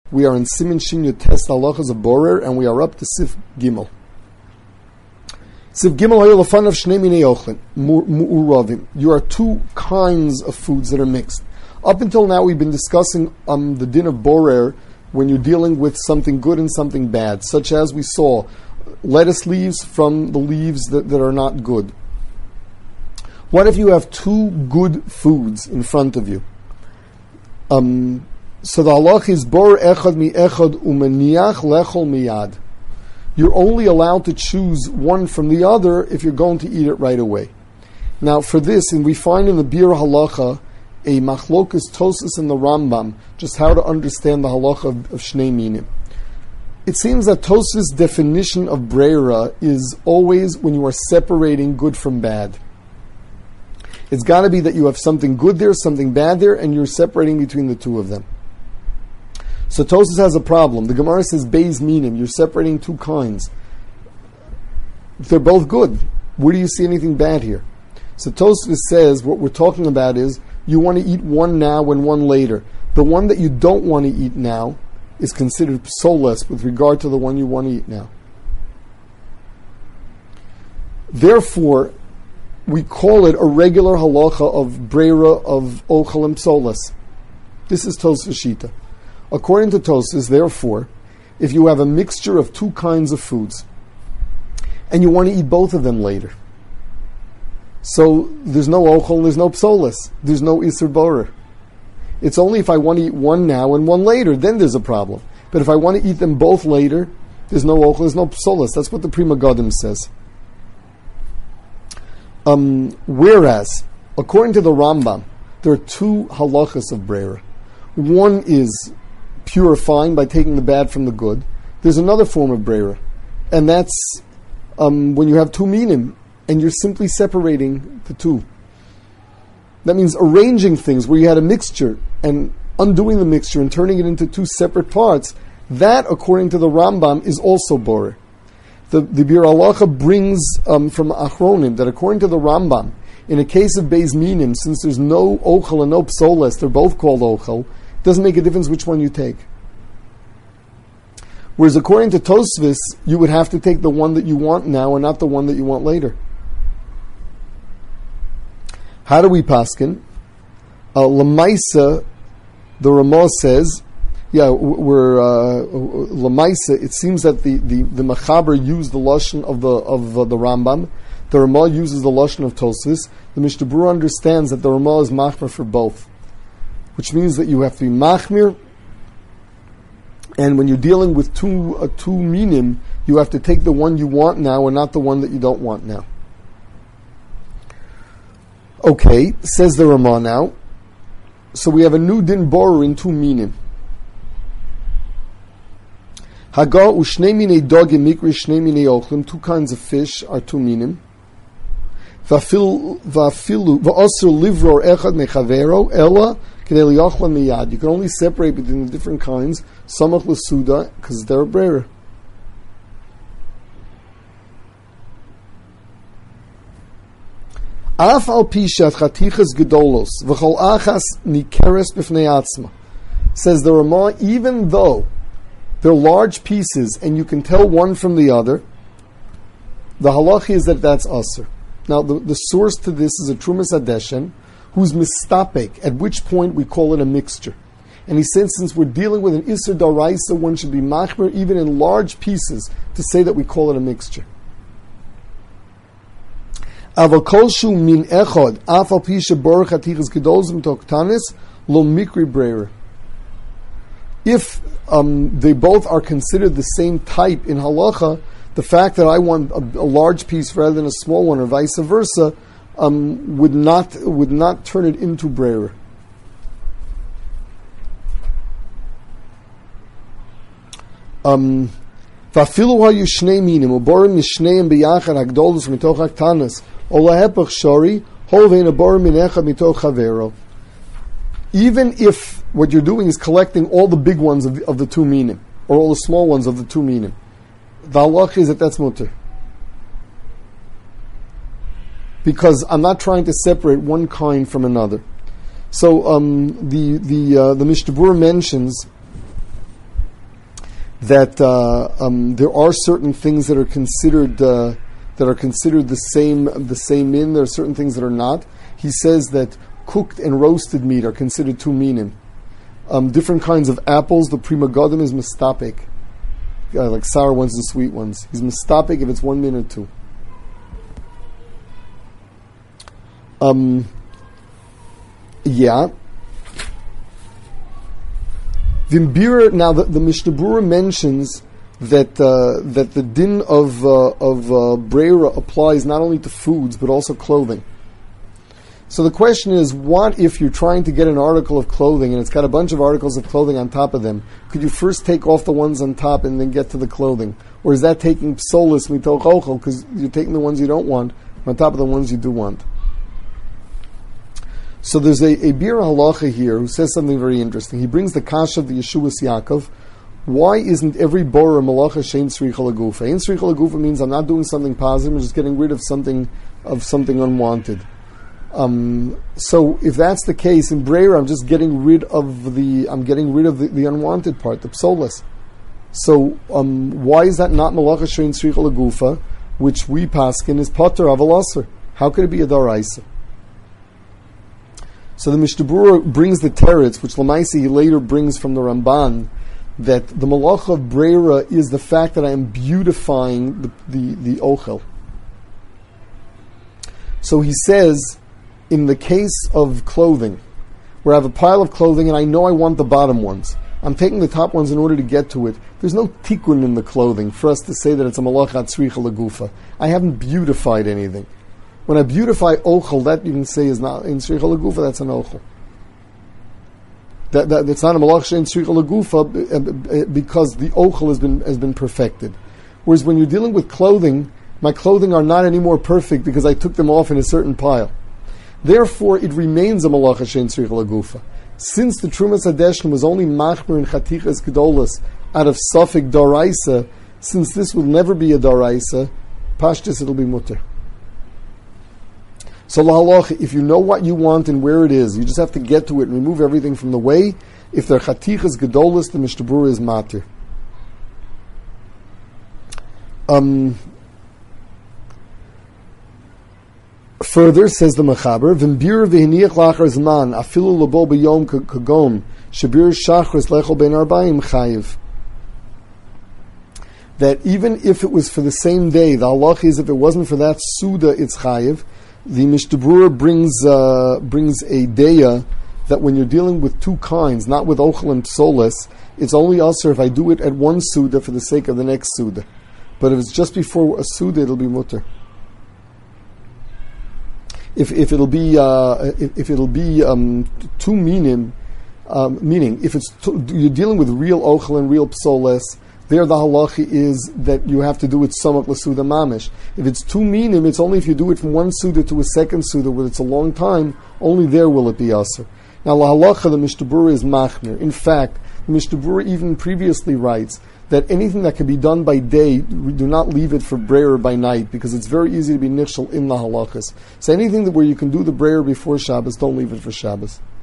We are in Siman Shin Test Halachas of Borer, and we are up to Sif Gimel. Sif Gimel Hayolafan of Shnei Minei Ochlin Mu'uravim. You are two kinds of foods that are mixed. Up until now, we've been discussing the din of Borer when you're dealing with something good and something bad, such as we saw lettuce leaves from the leaves that are not good. What if you have two good foods in front of you? So the halach is bor echad mi echad umaniach lechol miyad. You're only allowed to choose one from the other if you're going to eat it right away. Now for this, and we find in the Bir Halacha a machlokas Tosis in the Rambam, just how to understand the halacha of Shnei Minim. It seems that Tosis' definition of breira is always when you are separating good from bad. It's got to be that you have something good there, something bad there, and you're separating between the two of them. So Tosis has a problem. The Gemara says Beis Minim, you're separating two kinds. If they're both good, where do you see anything bad here? So Tosis says what we're talking about is you want to eat one now and one later. The one that you don't want to eat now is considered psoles with regard to the one you want to eat now. Therefore, we call it a regular halacha of breira of ochel and psoles. This is Tosis Shita. According to Tosis, therefore, if you have a mixture of two kinds of foods and you want to eat both of them later, so there's no ochel, there's no psoles, there's no iser borer. It's only if I want to eat one now and one later, then there's a problem. But if I want to eat them both later, there's no ochel, there's no psoles. That's what the Prima Godim says. Whereas, according to the Rambam, there are two halachas of breira. One is purifying by taking the bad from the good. There's another form of breira, and that's when you have two minim, and you're simply separating the two. That means arranging things where you had a mixture and undoing the mixture and turning it into two separate parts. That, according to the Rambam, is also borer. The Bir Halacha brings from Achronim that according to the Rambam, in a case of Beis Minim, since there's no ochel and no psoles, they're both called ochel, it doesn't make a difference which one you take. Whereas according to Tosfos, you would have to take the one that you want now and not the one that you want later. How do we paskin? Lamaisa, the Ramah says, we're Lamaisa. It seems that the Machaber used the lashon of the Rambam. The Ramah uses the lashon of Tosfos. The Mishnah Berurah understands that the Ramah is machmir for both, which means that you have to be machmir. And when you're dealing with two minim, you have to take the one you want now and not the one that you don't want now. Okay, says the Ramah now. So we have a new din borer in two minim. Haga u'shnei minei dogim mikri shnei minei ochlim. Two kinds of fish are two minim. Va'afilu va'asur livror echad mechavero ela kedei liyochla miyad. You can only separate between the different kinds. Samach l'suda because they're a breira. Af al pishat chatichas gedolos v'chol achas nikeres b'fnei atzma. Says the Ramah, even though they're large pieces and you can tell one from the other, the halacha is that that's asur. Now the source to this is a Trumas Hadeshen, who's mistapek, at which point we call it a mixture. And he said since we're dealing with an iser daraisa, one should be machmer even in large pieces to say that we call it a mixture. Avakolshu min echod afal pisha borach hatichas gedolzim toktanis lo mikri breira. If they both are considered the same type in halacha, the fact that I want a large piece rather than a small one, or vice versa, would not turn it into breira. Vafilu hayu shnei minim uborim mishneim biyachad hagdolus mitoch haktanas olahepach shori holvein uborim min echad mitoch chavero. Even if what you're doing is collecting all the big ones of the two minim, or all the small ones of the two minim, the halach is that that's mutter. Because I'm not trying to separate one kind from another. So the Mishnah Berurah mentions that there are certain things that are considered the same min. There are certain things that are not. He says that cooked and roasted meat are considered two minim. Different kinds of apples. The prima godim is mistapik, like sour ones and sweet ones. He's mistapik if it's 1 min or 2. Yeah. Vimbira. Now the Mishnah Berurah mentions that the din of breira applies not only to foods but also clothing. So the question is, what if you're trying to get an article of clothing and it's got a bunch of articles of clothing on top of them? Could you first take off the ones on top and then get to the clothing? Or is that taking psolis mitoch ochel, because you're taking the ones you don't want on top of the ones you do want? So there's a Bir Halacha here who says something very interesting. He brings the kasha of the Yeshuas Yaakov. Why isn't every bora malacha shein tzricha lagufa? Ein tzricha lagufa means I'm not doing something positive, I'm just getting rid of something unwanted. So if that's the case in breira, I'm just getting rid of the unwanted part, the psolas. So why is that not malacha shein tzricha lagufa, which we paskin is pater aval aser? How could it be a daraisa? So the Mishnah Berurah brings the teretz, which Lamaisi he later brings from the Ramban, that the malacha of breira is the fact that I am beautifying the ochel. So he says, in the case of clothing, where I have a pile of clothing and I know I want the bottom ones, I'm taking the top ones in order to get to it. There's no tikkun in the clothing for us to say that it's a malacha tzricha lagufa. I haven't beautified anything. When I beautify ochel, that you can say is not in tzricha lagufa. That's an ochel. That's not a malacha in tzricha lagufa because the ochel has been perfected. Whereas when you're dealing with clothing, my clothing are not anymore perfect because I took them off in a certain pile. Therefore, it remains a malacha shein tzricha lagufa. Since the Trumas Hadeshkim was only machmer and chatichas gedolas out of safek daraisa, since this will never be a daraisa, pashtus it'll be mutter. So lahalacha, if you know what you want and where it is, you just have to get to it and remove everything from the way. If they're chatichas gedolas, the Mishnah Berurah is matir. Further, says the Mechaber, V'mbir v'hiniach lachar zman, afilu labo b'yom kagon, shabir shachris lechol ben arbaim chayiv. That even if it was for the same day, the halach is if it wasn't for that suda, it's chayiv. The Mishnah Berurah brings a deya that when you're dealing with two kinds, not with ochel and psoles, it's only usher if I do it at one suda for the sake of the next suda. But if it's just before a suda, it'll be mutter. If it'll be two minim, meaning if you're dealing with real ochel and real psoles, there the halachi is that you have to do it samak l'suda mamish. If it's two minim, it's only if you do it from one suda to a second suda where it's a long time, only there will it be aser. Now la halacha, the Mishnah Berurah is machmir. In fact, the Mishnah Berurah even previously writes that anything that can be done by day, do not leave it for breira by night, because it's very easy to be nichshel in the halachas. So anything where you can do the breira before Shabbos, don't leave it for Shabbos.